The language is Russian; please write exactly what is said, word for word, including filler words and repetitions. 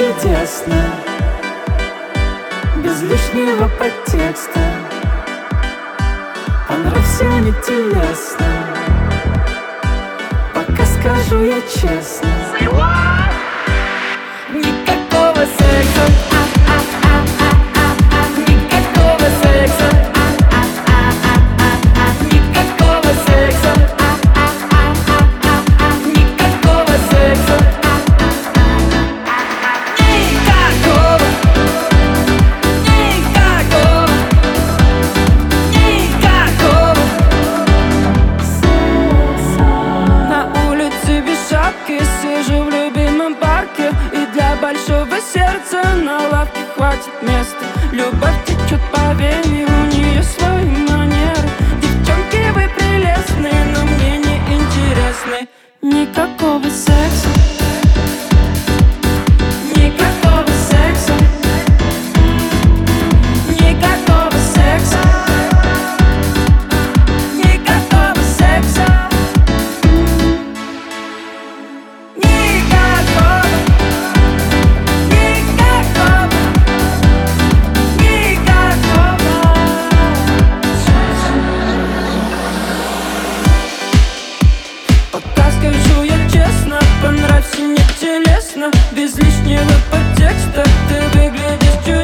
чудесно, без лишнего подтекста. Понравься не телесно, пока скажу я честно. Никакого секса, никакого секса, никакого секса, никакого секса, никакого, никакого, никакого секса. На улице без шапки сижу в любимом парке, и для большого сердца на лавке хватит места. Любовь течет по вене, у нее свои манеры. Девчонки, вы прелестны, но мне не интересны. Никакого секса, никакого секса, никакого секса, никакого секса, никакого, никакого, никакого. Пока скажу я честно, понравься не телесно, без лишнего подтекста. Ты выглядишь чудесно.